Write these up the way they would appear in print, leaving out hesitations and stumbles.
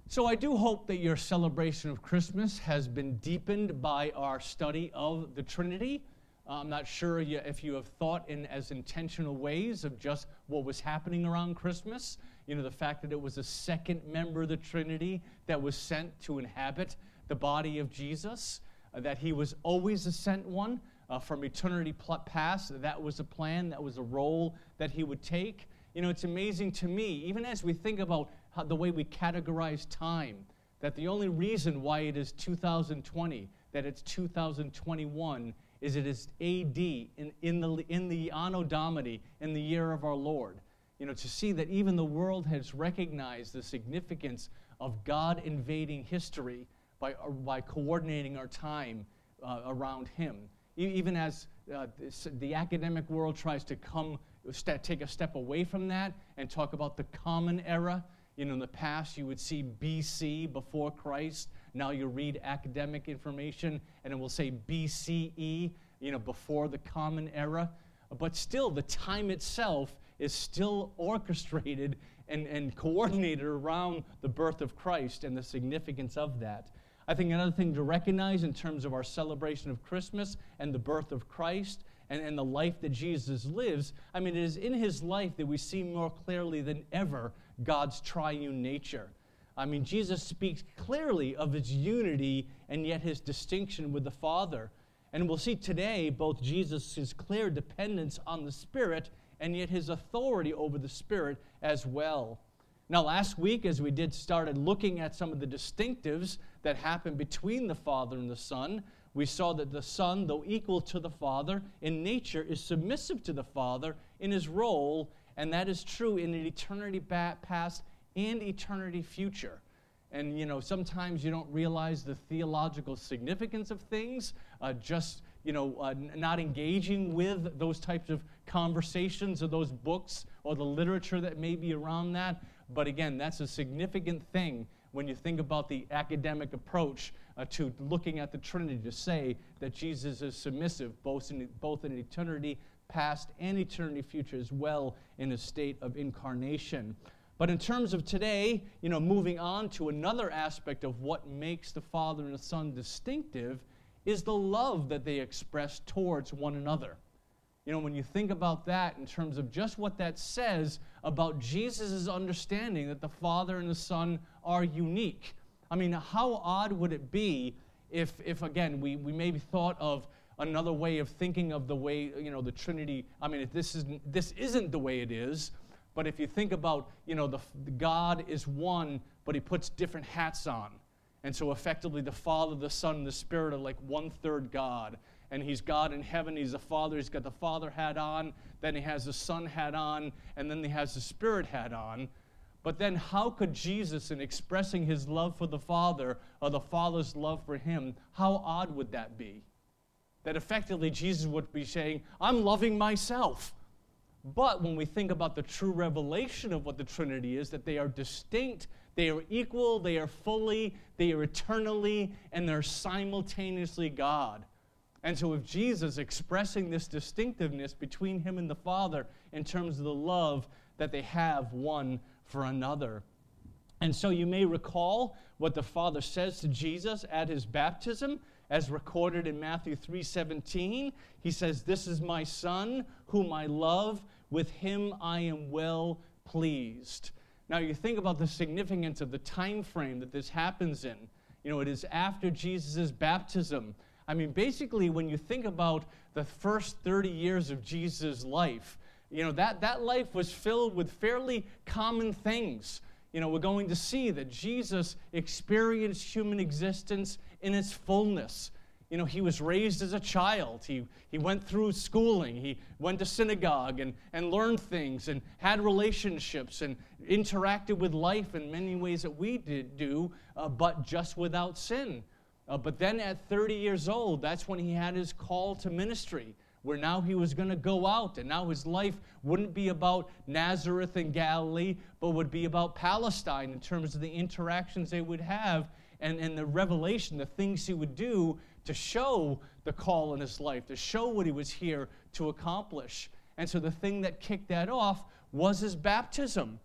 So I do hope that your celebration of Christmas has been deepened by our study of the Trinity. I'm not sure if you have thought in as intentional ways of just what was happening around Christmas. You know, the fact that it was a second member of the Trinity that was sent to inhabit the body of Jesus, that he was always a sent one from eternity past. That was a plan, that was a role that he would take. You know, it's amazing to me, even as we think about the way we categorize time, that the only reason why it is 2020, that it's 2021, is it is A.D., in the Anno Domini, in the year of our Lord. You know, to see that even the world has recognized the significance of God invading history by coordinating our time around him. Even as the academic world tries to take a step away from that and talk about the common era. You know, in the past, you would see BC, before Christ. Now you read academic information, and it will say BCE, you know, before the Common Era. But still, the time itself is still orchestrated and coordinated around the birth of Christ and the significance of that. I think another thing to recognize in terms of our celebration of Christmas and the birth of Christ and the life that Jesus lives, I mean, it is in his life that we see more clearly than ever God's triune nature. I mean, Jesus speaks clearly of his unity and yet his distinction with the Father. And we'll see today both Jesus' clear dependence on the Spirit and yet his authority over the Spirit as well. Now, last week, as we started looking at some of the distinctives that happen between the Father and the Son, we saw that the Son, though equal to the Father in nature, is submissive to the Father in his role, and that is true in an eternity past and eternity future. And, you know, sometimes you don't realize the theological significance of things, not engaging with those types of conversations or those books or the literature that may be around that. But again, that's a significant thing when you think about the academic approach to looking at the Trinity, to say that Jesus is submissive both in eternity past and eternity future, as well in a state of incarnation. But in terms of today, you know, moving on to another aspect of what makes the Father and the Son distinctive is the love that they express towards one another. You know, when you think about that in terms of just what that says about Jesus' understanding that the Father and the Son are unique. I mean, how odd would it be if again, we maybe thought of another way of thinking of the way, you know, the Trinity, I mean, if this isn't the way it is, but if you think about, you know, the God is one, but he puts different hats on. And so effectively the Father, the Son, and the Spirit are like one-third God. And he's God in heaven, he's the Father, he's got the Father hat on, then he has the Son hat on, and then he has the Spirit hat on. But then how could Jesus, in expressing his love for the Father, or the Father's love for him, how odd would that be? That effectively Jesus would be saying, I'm loving myself. But when we think about the true revelation of what the Trinity is, that they are distinct, they are equal, they are fully, they are eternally, and they're simultaneously God. And so if Jesus expressing this distinctiveness between him and the Father in terms of the love that they have one for another. And so you may recall what the Father says to Jesus at his baptism, as recorded in Matthew 3:17. He says, "This is my Son, whom I love. With him I am well pleased." Now you think about the significance of the time frame that this happens in. You know, it is after Jesus' baptism. I mean, basically, when you think about the first 30 years of Jesus' life, you know, that life was filled with fairly common things. You know, we're going to see that Jesus experienced human existence in its fullness. You know, he was raised as a child. He went through schooling. He went to synagogue and learned things and had relationships and interacted with life in many ways that we do, but just without sin. But then at 30 years old, that's when he had his call to ministry, where now he was going to go out, and now his life wouldn't be about Nazareth and Galilee, but would be about Palestine in terms of the interactions they would have and the revelation, the things he would do to show the call in his life, to show what he was here to accomplish. And so the thing that kicked that off was his baptism.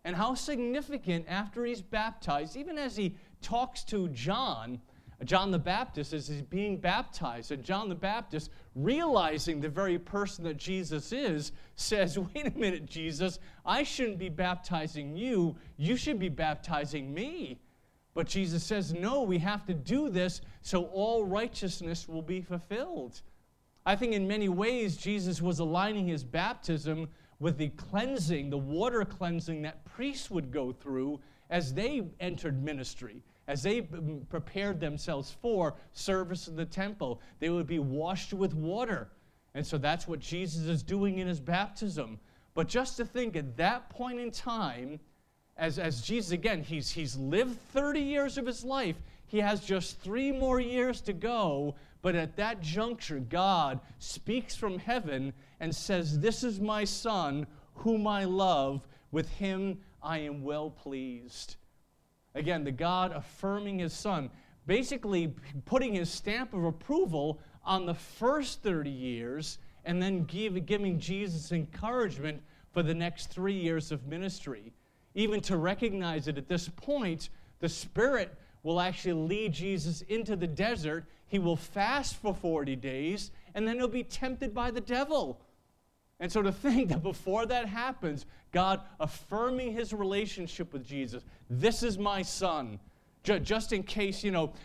And how significant after he's baptized, even as he talks to John the Baptist, as he's being baptized, and John the Baptist, realizing the very person that Jesus is, says, wait a minute, Jesus, I shouldn't be baptizing you. You should be baptizing me. But Jesus says, no, we have to do this so all righteousness will be fulfilled. I think in many ways, Jesus was aligning his baptism with the cleansing, the water cleansing that priests would go through as they entered ministry, as they prepared themselves for service in the temple. They would be washed with water. And so that's what Jesus is doing in his baptism. But just to think at that point in time, as Jesus, again, he's lived 30 years of his life. He has just 3 more years to go. But at that juncture, God speaks from heaven and says, this is my Son, whom I love. With him I am well pleased. Again, the God affirming his Son, basically putting his stamp of approval on the first 30 years and then giving Jesus encouragement for the next 3 years of ministry. Even to recognize that at this point, the Spirit will actually lead Jesus into the desert. He will fast for 40 days, and then he'll be tempted by the devil. And so to think that before that happens, God affirming his relationship with Jesus, this is my Son. Just in case,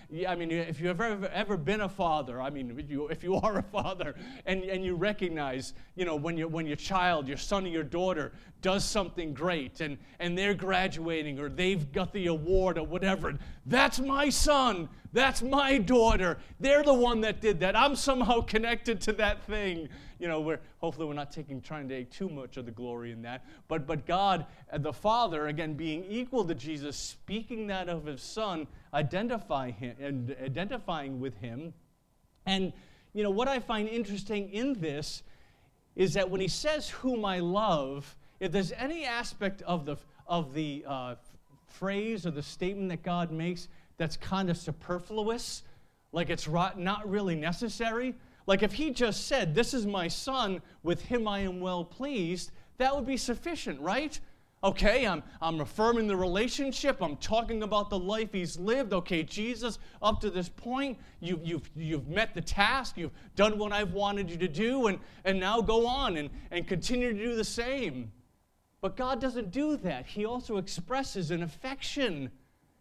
if you've ever been a father, if you are a father and you recognize, when your child, your son or your daughter does something great and they're graduating or they've got the award or whatever, that's my son, that's my daughter, they're the one that did that. I'm somehow connected to that thing. Hopefully we're not trying to take too much of the glory in that. But God, the Father, again, being equal to Jesus, speaking that of his Son, identifying with him. And, what I find interesting in this is that when he says, whom I love, if there's any aspect of the phrase or the statement that God makes that's kind of superfluous, like it's not really necessary. Like if he just said, this is my Son, with him I am well pleased, that would be sufficient, right? Okay, I'm affirming the relationship. I'm talking about the life he's lived. Okay, Jesus, up to this point, you've met the task. You've done what I've wanted you to do, and now go on and continue to do the same. But God doesn't do that. He also expresses an affection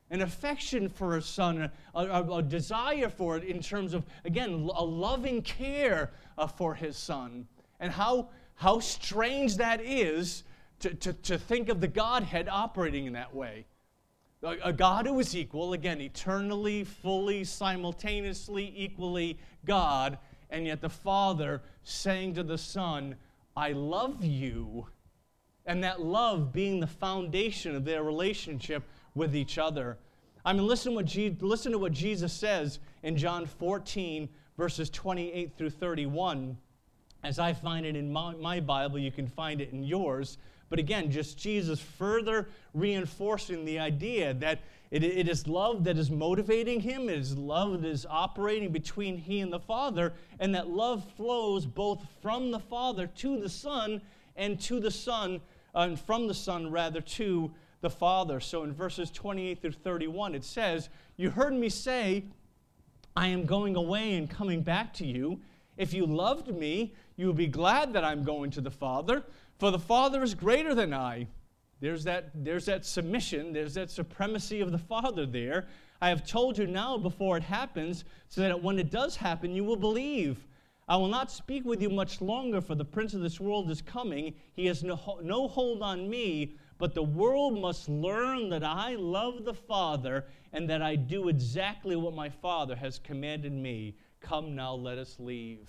for his Son, a desire for it in terms of, again, a loving care for his Son. And how strange that is to think of the Godhead operating in that way. A God who is equal, again, eternally, fully, simultaneously, equally God, and yet the Father saying to the Son, I love you. And that love being the foundation of their relationship with each other. Listen to what Jesus says in John 14, verses 28 through 31. As I find it in my Bible, you can find it in yours. But again, just Jesus further reinforcing the idea that it is love that is motivating him. It is love that is operating between he and the Father. And that love flows both from the Father to the Son and to the Son, and from the Son, rather, to the Father. So in verses 28 through 31, it says, you heard me say, I am going away and coming back to you. If you loved me, you would be glad that I'm going to the Father, for the Father is greater than I. There's that submission, there's that supremacy of the Father there. I have told you now before it happens, so that when it does happen, you will believe. I will not speak with you much longer, for the prince of this world is coming. He has no hold on me, but the world must learn that I love the Father and that I do exactly what my Father has commanded me. Come now, let us leave.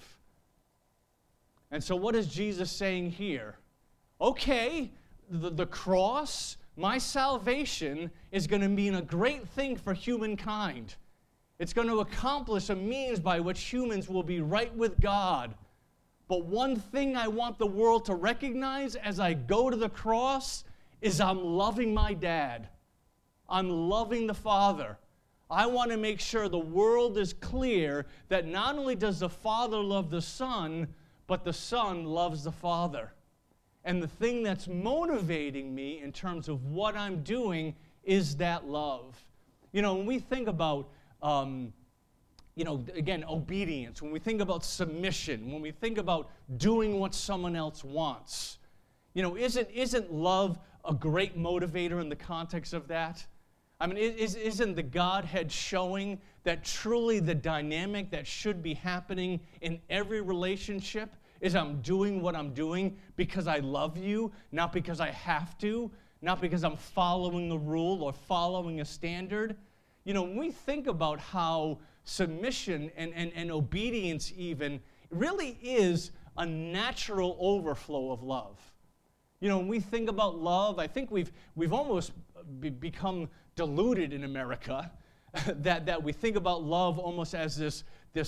And so what is Jesus saying here? Okay, the cross, my salvation, is going to mean a great thing for humankind. It's going to accomplish a means by which humans will be right with God. But one thing I want the world to recognize as I go to the cross is I'm loving my dad. I'm loving the Father. I want to make sure the world is clear that not only does the Father love the Son, but the Son loves the Father. And the thing that's motivating me in terms of what I'm doing is that love. When we think about, again, obedience, when we think about submission, when we think about doing what someone else wants, isn't love a great motivator in the context of that? I mean, isn't the Godhead showing that truly the dynamic that should be happening in every relationship is I'm doing what I'm doing because I love you, not because I have to, not because I'm following a rule or following a standard? When we think about how submission and obedience even really is a natural overflow of love. When we think about love, I think we've almost become deluded in America that we think about love almost as this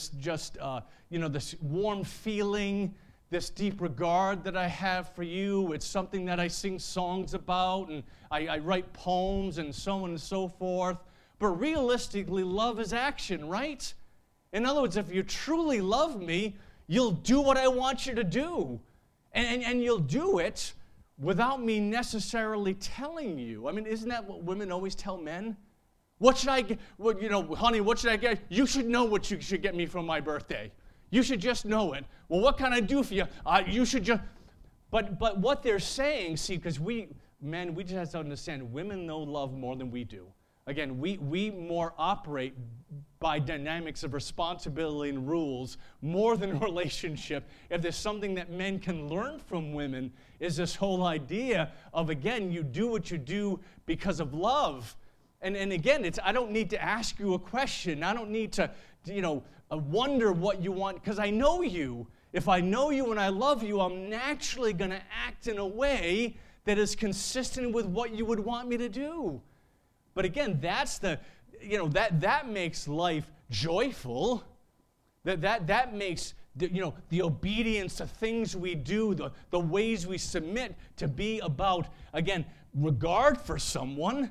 warm feeling, this deep regard that I have for you. It's something that I sing songs about, and I write poems and so on and so forth. But realistically, love is action, right? In other words, if you truly love me, you'll do what I want you to do. And you'll do it without me necessarily telling you. I mean, isn't that what women always tell men? What should I get? Honey, what should I get? You should know what you should get me for my birthday. You should just know it. Well, what can I do for you? You should just... But what they're saying, see, because we just have to understand, women know love more than we do. Again, we more operate by dynamics of responsibility and rules more than relationship. If there's something that men can learn from women, is this whole idea of, again, you do what you do because of love. And again, I don't need to ask you a question. I don't need to, wonder what you want, because I know you. If I know you and I love you, I'm naturally going to act in a way that is consistent with what you would want me to do. But again, that's that makes life joyful. That makes the obedience to things we do, the ways we submit to be about, again, regard for someone.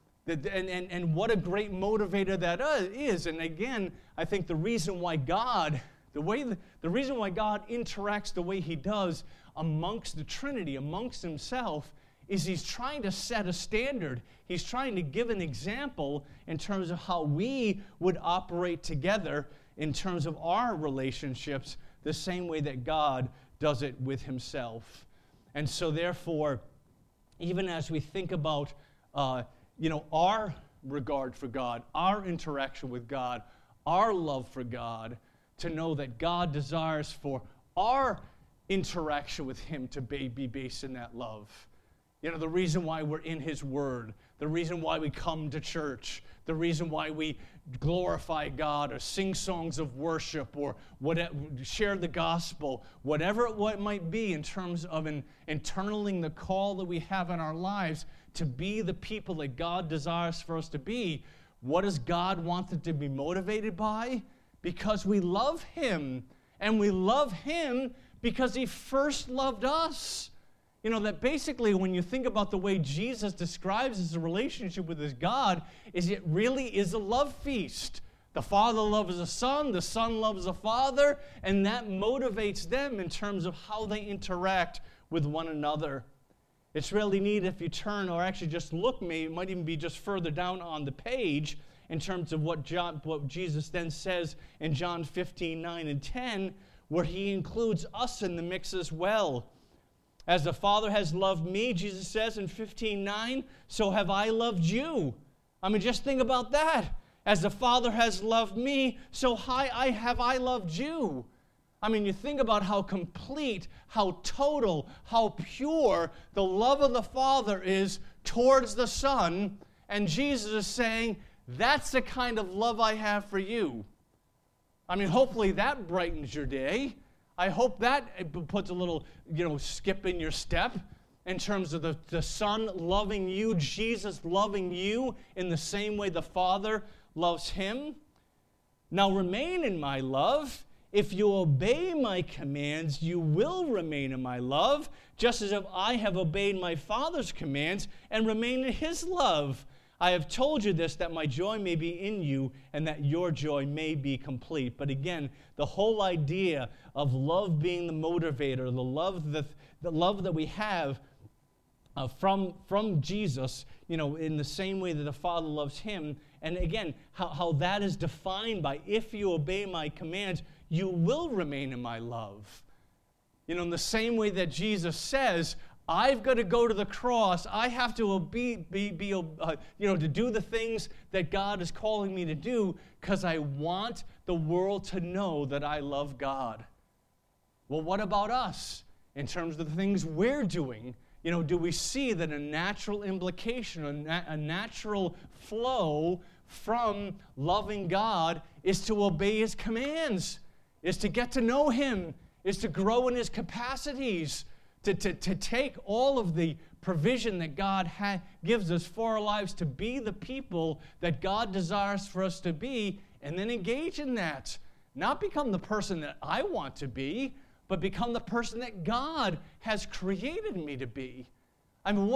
And what a great motivator that is. And again, I think the reason why God interacts the way he does amongst the Trinity, amongst himself, is he's trying to set a standard. He's trying to give an example in terms of how we would operate together in terms of our relationships, the same way that God does it with himself. And so therefore, even as we think about our regard for God, our interaction with God, our love for God, to know that God desires for our interaction with him to be based in that love. The reason why we're in his word, the reason why we come to church, the reason why we glorify God or sing songs of worship or share the gospel, whatever it might be in terms of internaling the call that we have in our lives to be the people that God desires for us to be. What does God want us to be motivated by? Because we love him, and we love him because he first loved us. That basically when you think about the way Jesus describes his relationship with his God, it really is a love feast. The Father loves the Son loves the Father, and that motivates them in terms of how they interact with one another. It's really neat if you turn, or actually just look, it might even be just further down on the page, in terms of what Jesus then says in John 15, 9 and 10, where he includes us in the mix as well. As the Father has loved me, Jesus says in 15:9, so have I loved you. I mean, just think about that. As the Father has loved me, so have I loved you. I mean, you think about how complete, how total, how pure the love of the Father is towards the Son, and Jesus is saying, that's the kind of love I have for you. I mean, hopefully that brightens your day. I hope that puts a little, skip in your step in terms of the Son loving you, Jesus loving you in the same way the Father loves him. Now remain in my love. If you obey my commands, you will remain in my love, just as if I have obeyed my Father's commands and remain in his love. I have told you this, that my joy may be in you and that your joy may be complete. But again, the whole idea of love being the motivator, the love that we have from Jesus, in the same way that the Father loves him. And again, how that is defined by, if you obey my commands, you will remain in my love. In the same way that Jesus says, I've got to go to the cross. I have to to do the things that God is calling me to do because I want the world to know that I love God. Well, what about us in terms of the things we're doing? Do we see that a natural implication, a natural flow from loving God is to obey his commands, is to get to know him, is to grow in his capacities, to take all of the provision that God gives us for our lives to be the people that God desires for us to be, and then engage in that. Not become the person that I want to be, but become the person that God has created me to be. I mean,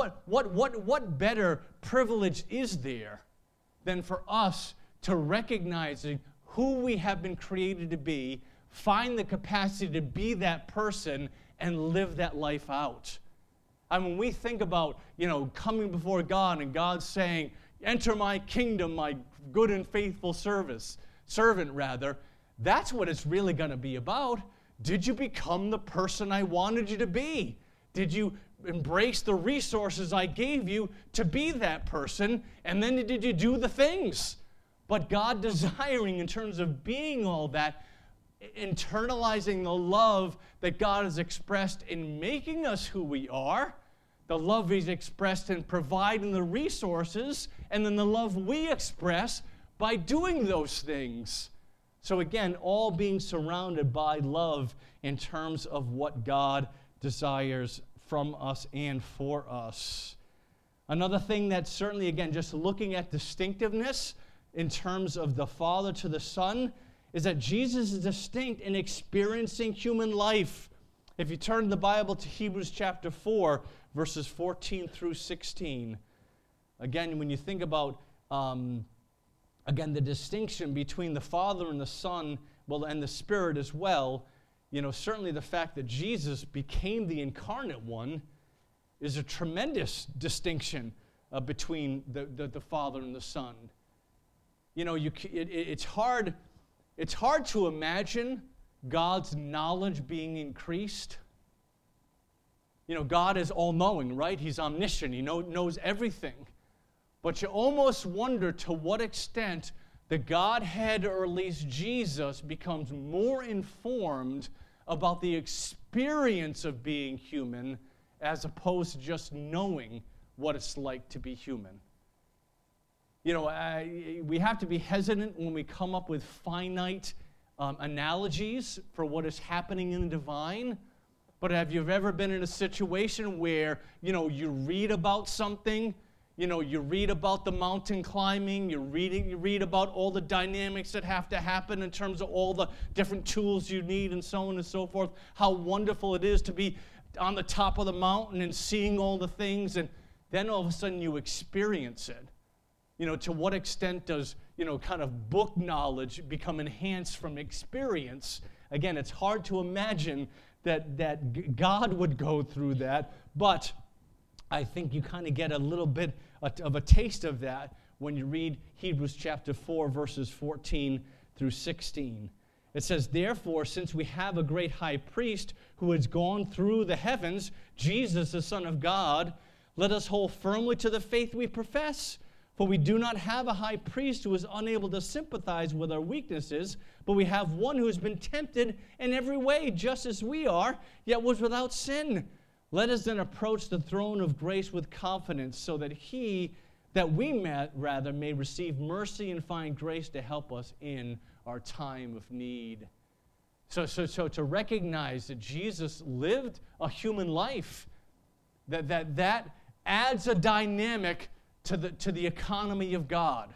what better privilege is there than for us to recognize who we have been created to be, find the capacity to be that person, and live that life out. I mean, when we think about, coming before God and God saying, enter my kingdom, my good and faithful servant, that's what it's really going to be about. Did you become the person I wanted you to be? Did you embrace the resources I gave you to be that person? And then did you do the things? But God desiring, in terms of being all that, internalizing the love that God has expressed in making us who we are, the love he's expressed in providing the resources, and then the love we express by doing those things. So again, all being surrounded by love in terms of what God desires from us and for us. Another thing that's certainly, again, just looking at distinctiveness in terms of the Father to the Son, is that Jesus is distinct in experiencing human life. If you turn the Bible to Hebrews chapter 4, verses 14 through 16, again, when you think about, the distinction between the Father and the Son, and the Spirit as well, certainly the fact that Jesus became the incarnate one is a tremendous distinction between the Father and the Son. It's hard to imagine God's knowledge being increased. God is all-knowing, right? He's omniscient. He knows everything. But you almost wonder to what extent the Godhead, or at least Jesus, becomes more informed about the experience of being human as opposed to just knowing what it's like to be human. We have to be hesitant when we come up with finite analogies for what is happening in the divine. But have you ever been in a situation where, you read about something, you read about the mountain climbing, you read about all the dynamics that have to happen in terms of all the different tools you need and so on and so forth, how wonderful it is to be on the top of the mountain and seeing all the things, and then all of a sudden you experience it. To what extent does, kind of book knowledge become enhanced from experience? Again, it's hard to imagine that God would go through that, but I think you kind of get a little bit of a taste of that when you read Hebrews chapter 4, verses 14 through 16. It says, therefore, since we have a great high priest who has gone through the heavens, Jesus, the Son of God, let us hold firmly to the faith we profess. For we do not have a high priest who is unable to sympathize with our weaknesses, but we have one who has been tempted in every way, just as we are, yet was without sin. Let us then approach the throne of grace with confidence, so that we may receive mercy and find grace to help us in our time of need. So to recognize that Jesus lived a human life, that adds a dynamic to the economy of God.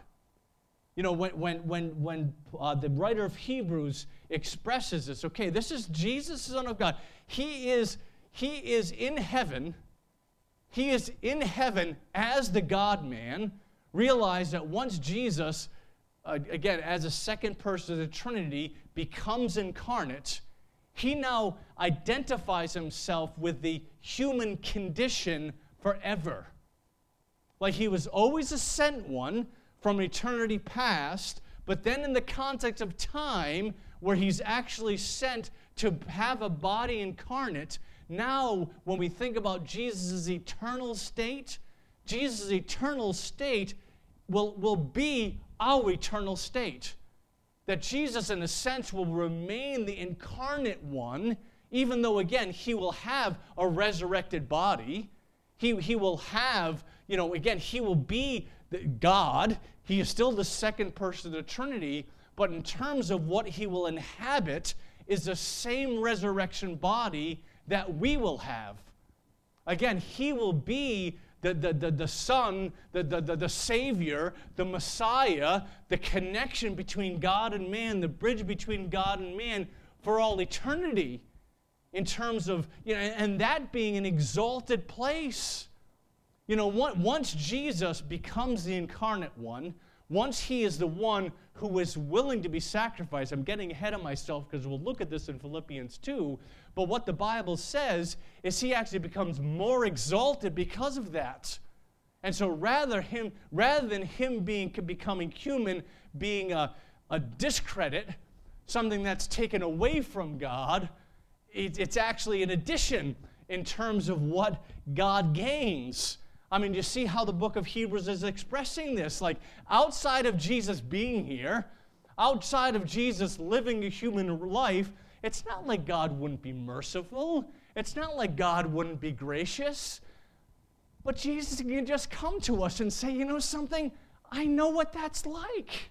When the writer of Hebrews expresses this, okay, this is Jesus, the Son of God. He is in heaven. He is in heaven as the God-man, realize that once Jesus, again, as a second person of the Trinity, becomes incarnate, he now identifies himself with the human condition forever. Like he was always a sent one from eternity past, but then in the context of time, where he's actually sent to have a body incarnate, now when we think about Jesus' eternal state, Jesus' eternal state will be our eternal state. That Jesus, in a sense, will remain the incarnate one, even though, again, he will have a resurrected body. He will have, again, he will be God. He is still the second person of the Trinity, but in terms of what he will inhabit is the same resurrection body that we will have. Again, he will be the Son, the Savior, the Messiah, the connection between God and man, the bridge between God and man for all eternity, in terms of, and that being an exalted place. Once Jesus becomes the incarnate one, once he is the one who is willing to be sacrificed, I'm getting ahead of myself because we'll look at this in Philippians 2, but what the Bible says is he actually becomes more exalted because of that. And so rather than him becoming human, being a discredit, something that's taken away from God, it's actually an addition in terms of what God gains. I mean, you see how the book of Hebrews is expressing this. Like, outside of Jesus being here, outside of Jesus living a human life, it's not like God wouldn't be merciful. It's not like God wouldn't be gracious. But Jesus can just come to us and say, you know something? I know what that's like.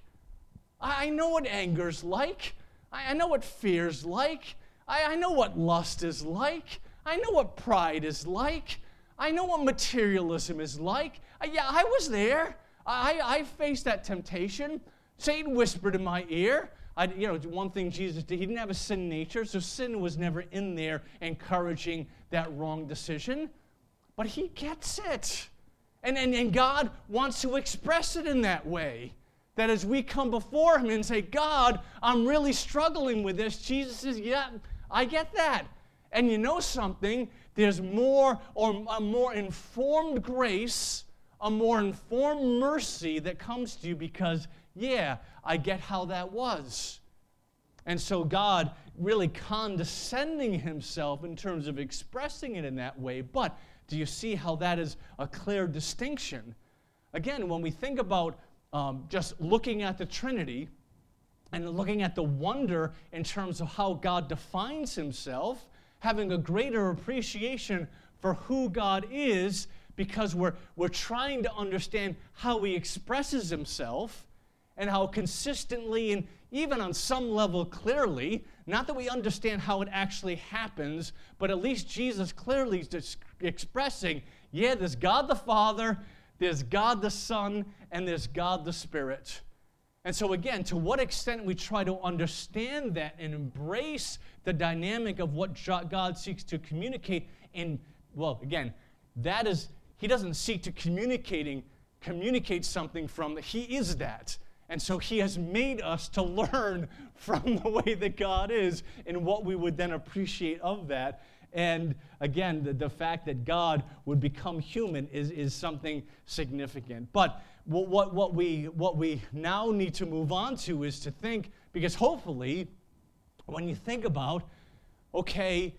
I know what anger's like. I know what fear's like. I know what lust is like. I know what pride is like. I know what materialism is like. Yeah, I was there. I faced that temptation. Satan whispered in my ear. One thing Jesus did, he didn't have a sin nature, so sin was never in there encouraging that wrong decision. But he gets it. And God wants to express it in that way. That as we come before him and say, God, I'm really struggling with this, Jesus says, yeah, I get that. And you know something? There's more, or a more informed grace, a more informed mercy that comes to you because, yeah, I get how that was. And so God really condescending himself in terms of expressing it in that way. But do you see how that is a clear distinction? Again, when we think about just looking at the Trinity and looking at the wonder in terms of how God defines himself, having a greater appreciation for who God is because we're trying to understand how he expresses himself and how consistently and even on some level clearly, not that we understand how it actually happens, but at least Jesus clearly is expressing, yeah, there's God the Father, there's God the Son, and there's God the Spirit. And so again, to what extent we try to understand that and embrace the dynamic of what God seeks to communicate that is, he doesn't seek to communicate something from, he is that. And so he has made us to learn from the way that God is and what we would then appreciate of that. And again, the fact that God would become human is something significant. But what we now need to move on to is to think, because hopefully, when you think about, okay,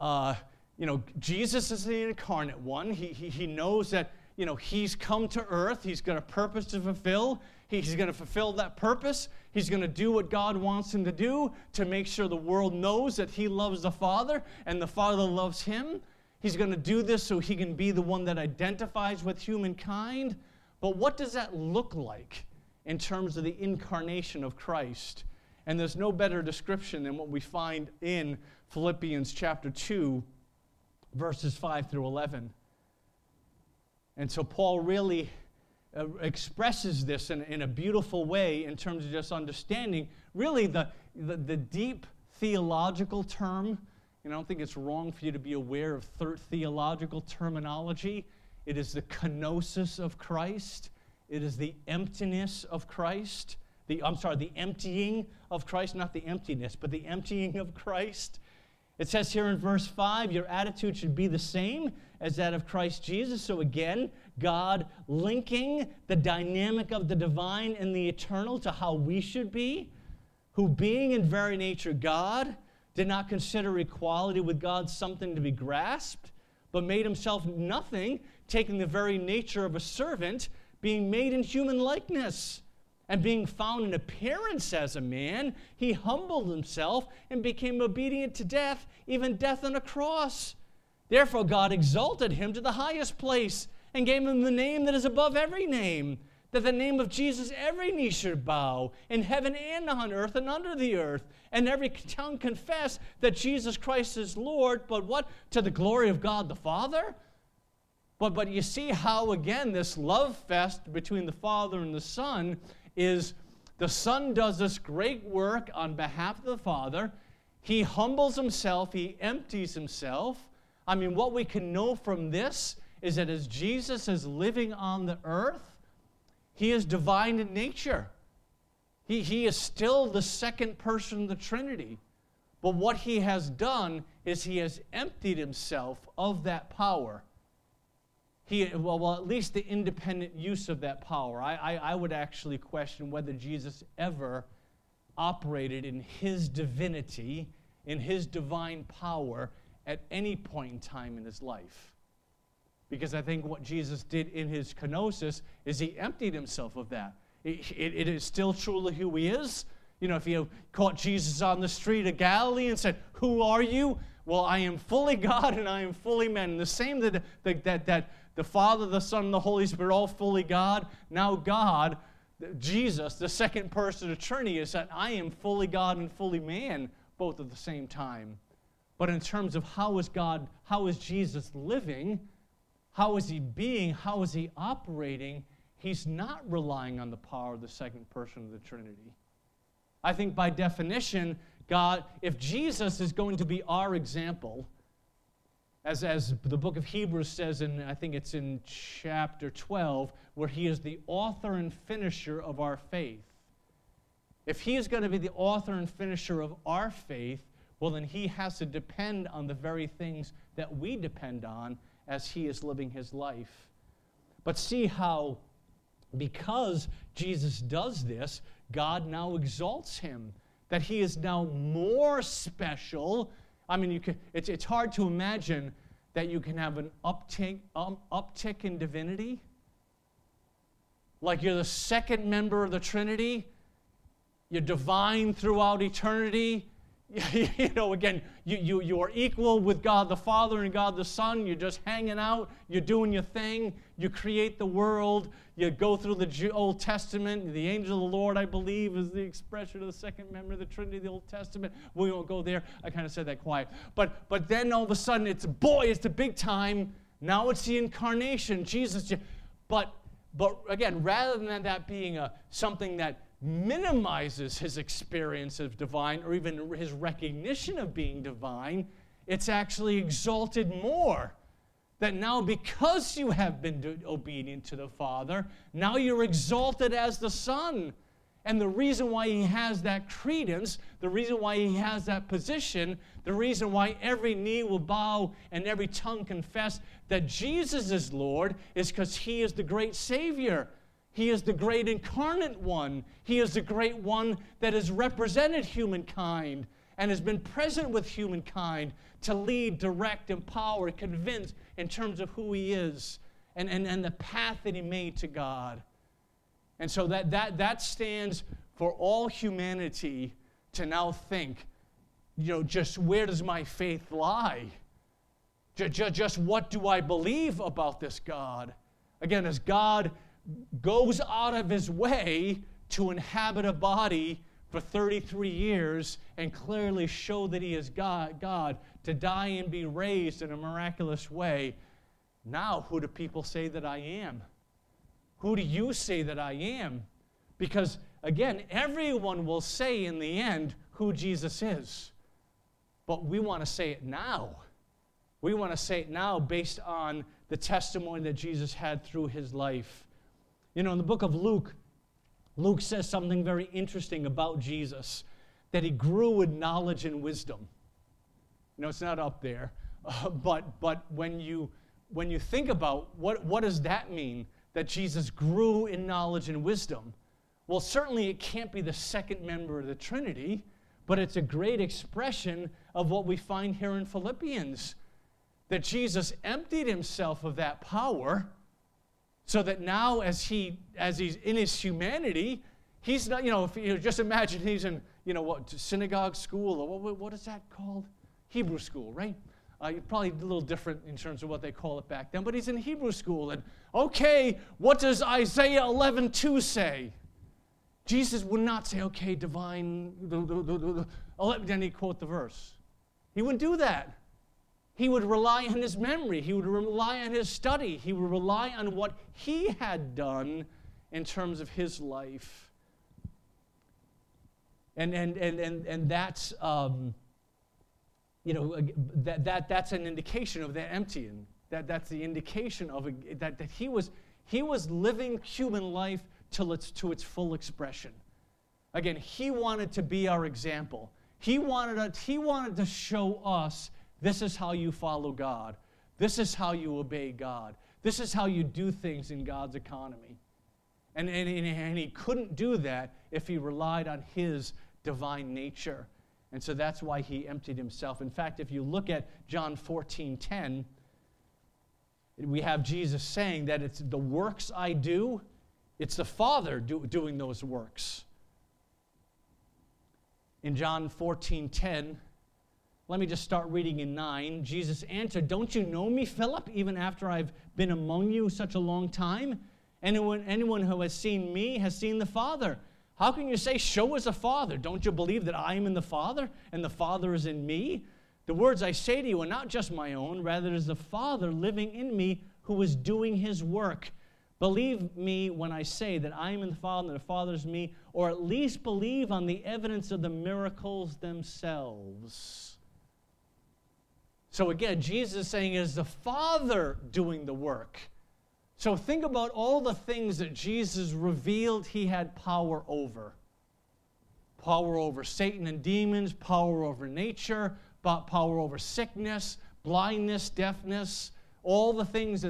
Jesus is the incarnate one. He knows that, he's come to earth. He's got a purpose to fulfill. He's going to fulfill that purpose. He's going to do what God wants him to do to make sure the world knows that he loves the Father and the Father loves him. He's going to do this so he can be the one that identifies with humankind. But what does that look like in terms of the incarnation of Christ? And there's no better description than what we find in Philippians chapter 2, verses 5 through 11. And so Paul really expresses this in a beautiful way in terms of just understanding really the deep theological term. And I don't think it's wrong for you to be aware of theological terminology. It is the kenosis of Christ. It is the emptiness of Christ. The emptying of Christ, not the emptiness, but the emptying of Christ. It says here in verse 5, your attitude should be the same as that of Christ Jesus. So again, God linking the dynamic of the divine and the eternal to how we should be, who being in very nature God, did not consider equality with God something to be grasped, but made himself nothing, taking the very nature of a servant, being made in human likeness. And being found in appearance as a man, he humbled himself and became obedient to death, even death on a cross. Therefore God exalted him to the highest place and gave him the name that is above every name, that the name of Jesus every knee should bow, in heaven and on earth and under the earth, and every tongue confess that Jesus Christ is Lord, but what? To the glory of God the Father? But you see how, again, this love fest between the Father and the Son is the Son does this great work on behalf of the Father. He humbles himself. He empties himself. I mean, what we can know from this is that as Jesus is living on the earth, he is divine in nature. He is still the second person of the Trinity. But what he has done is he has emptied himself of that power. Well, at least the independent use of that power. I would actually question whether Jesus ever operated in his divinity, in his divine power, at any point in time in his life. Because I think what Jesus did in his kenosis is he emptied himself of that. It is still truly who he is. You know, if you caught Jesus on the street of Galilee and said, "Who are you?" Well, I am fully God and I am fully man. And the same that the Father, the Son, and the Holy Spirit, all fully God. Now God, Jesus, the second person of the Trinity, is that I am fully God and fully man, both at the same time. But in terms of how is Jesus living, how is he being, how is he operating, he's not relying on the power of the second person of the Trinity. I think by definition, God, if Jesus is going to be our example, as the book of Hebrews says, I think it's in chapter 12, where he is the author and finisher of our faith. If he is going to be the author and finisher of our faith, well, then he has to depend on the very things that we depend on as he is living his life. But see how, because Jesus does this, God now exalts him, that he is now more special. I mean, it's hard to imagine that you can have an uptick in divinity. Like you're the second member of the Trinity. You're divine throughout eternity. You know, again, you are equal with God the Father and God the Son. You're just hanging out. You're doing your thing. You create the world. You go through the Old Testament. The angel of the Lord, I believe, is the expression of the second member of the Trinity of the Old Testament. We won't go there. I kind of said that quiet. But then all of a sudden, it's the big time. Now it's the incarnation. Jesus. But again, rather than that being something that minimizes his experience of divine or even his recognition of being divine, it's actually exalted more. That now because you have been obedient to the Father, now you're exalted as the Son. And the reason why he has that credence, the reason why he has that position, the reason why every knee will bow and every tongue confess that Jesus is Lord is because he is the great Savior. He is the great incarnate one. He is the great one that has represented humankind and has been present with humankind to lead, direct, empower, convince in terms of who he is and the path that he made to God. And so that stands for all humanity to now think, you know, just where does my faith lie? Just what do I believe about this God? Again, as God goes out of his way to inhabit a body for 33 years and clearly show that he is God, to die and be raised in a miraculous way. Now, who do people say that I am? Who do you say that I am? Because, again, everyone will say in the end who Jesus is. But we want to say it now. We want to say it now based on the testimony that Jesus had through his life. You know, in the book of Luke, Luke says something very interesting about Jesus, that he grew in knowledge and wisdom. You know, it's not up there, but when you think about what does that mean, that Jesus grew in knowledge and wisdom? Well, certainly it can't be the second member of the Trinity, but it's a great expression of what we find here in Philippians, that Jesus emptied himself of that power, so that now as he's in his humanity, he's not, if you just imagine he's in, synagogue school, or what is that called? Hebrew school, right? Probably a little different in terms of what they call it back then, but he's in Hebrew school, and okay, what does Isaiah 11:2 say? Jesus would not say, okay, divine, then he'd quote the verse. He wouldn't do that. He would rely on his memory. He would rely on his study. He would rely on what he had done in terms of his life. And that's, that's an indication of that emptying. That's the indication of that he was living human life to its full expression. Again, he wanted to be our example. He wanted to show us, this is how you follow God. This is how you obey God. This is how you do things in God's economy. And he couldn't do that if he relied on his divine nature. And so that's why he emptied himself. In fact, if you look at John 14:10, we have Jesus saying that it's the works I do, it's the Father doing those works. In John 14:10, let me just start reading in 9. Jesus answered, "Don't you know me, Philip, even after I've been among you such a long time? Anyone who has seen me has seen the Father. How can you say, 'Show us the Father'? Don't you believe that I am in the Father, and the Father is in me? The words I say to you are not just my own, rather it is the Father living in me who is doing his work. Believe me when I say that I am in the Father and the Father is in me, or at least believe on the evidence of the miracles themselves." So again, Jesus is saying it is the Father doing the work. So think about all the things that Jesus revealed he had power over. Power over Satan and demons, power over nature, power over sickness, blindness, deafness, all the things,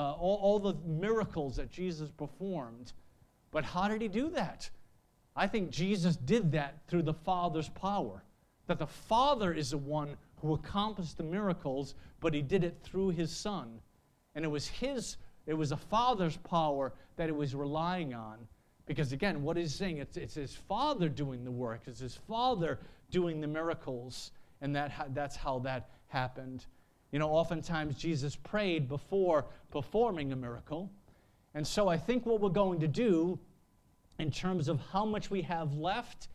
all the miracles that Jesus performed. But how did he do that? I think Jesus did that through the Father's power. That the Father is the one who accomplished the miracles, but he did it through his Son. And it was the Father's power that it was relying on. Because again, what he's saying, it's his Father doing the work. It's his Father doing the miracles. And that's how that happened. Oftentimes Jesus prayed before performing a miracle. And so I think what we're going to do in terms of how much we have left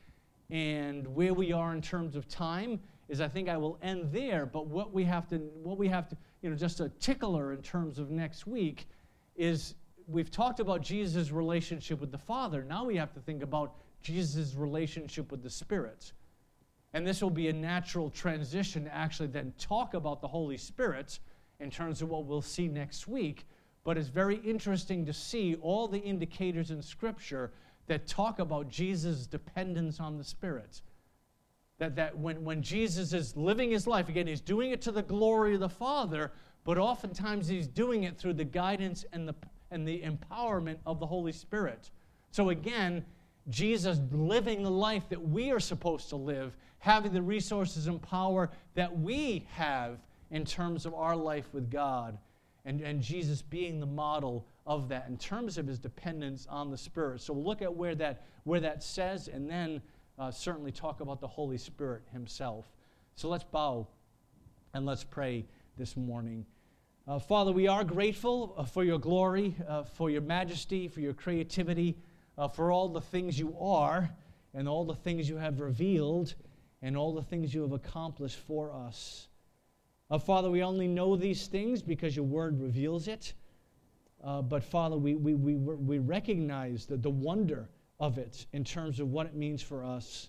and where we are in terms of time is I think I will end there. But what we have to, just a tickler in terms of next week is we've talked about Jesus' relationship with the Father. Now we have to think about Jesus' relationship with the Spirit. And this will be a natural transition to actually then talk about the Holy Spirit in terms of what we'll see next week. But it's very interesting to see all the indicators in Scripture that talk about Jesus' dependence on the Spirit. That when Jesus is living his life, again, he's doing it to the glory of the Father, but oftentimes he's doing it through the guidance and the empowerment of the Holy Spirit. So again, Jesus living the life that we are supposed to live, having the resources and power that we have in terms of our life with God, and Jesus being the model of that in terms of his dependence on the Spirit. So we'll look at where that says, and then certainly talk about the Holy Spirit himself. So let's bow and let's pray this morning. Father, we are grateful for your glory, for your majesty, for your creativity, for all the things you are and all the things you have revealed and all the things you have accomplished for us. Father, we only know these things because your word reveals it. But Father, we recognize the wonder of it in terms of what it means for us.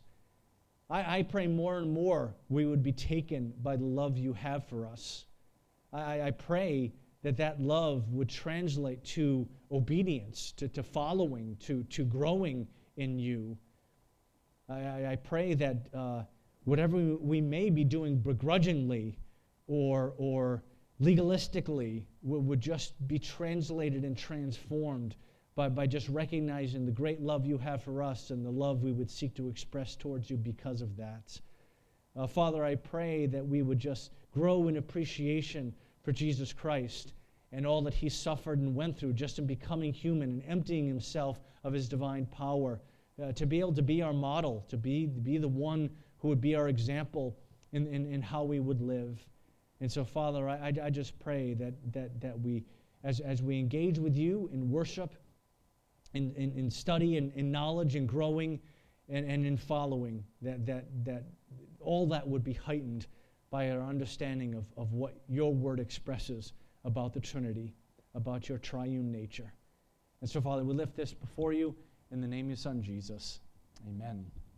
I pray more and more we would be taken by the love you have for us. I pray that love would translate to obedience, to following, to growing in you. I pray that whatever we may be doing begrudgingly or legalistically would just be translated and transformed by just recognizing the great love you have for us and the love we would seek to express towards you because of that. Father, I pray that we would just grow in appreciation for Jesus Christ and all that he suffered and went through just in becoming human and emptying himself of his divine power, to be able to be our model, to be the one who would be our example in how we would live. And so, Father, I just pray that we, as we engage with you in worship, in study, in knowledge, in growing, and in following, that all that would be heightened by our understanding of what your word expresses about the Trinity, about your triune nature. And so, Father, we lift this before you in the name of your Son, Jesus. Amen.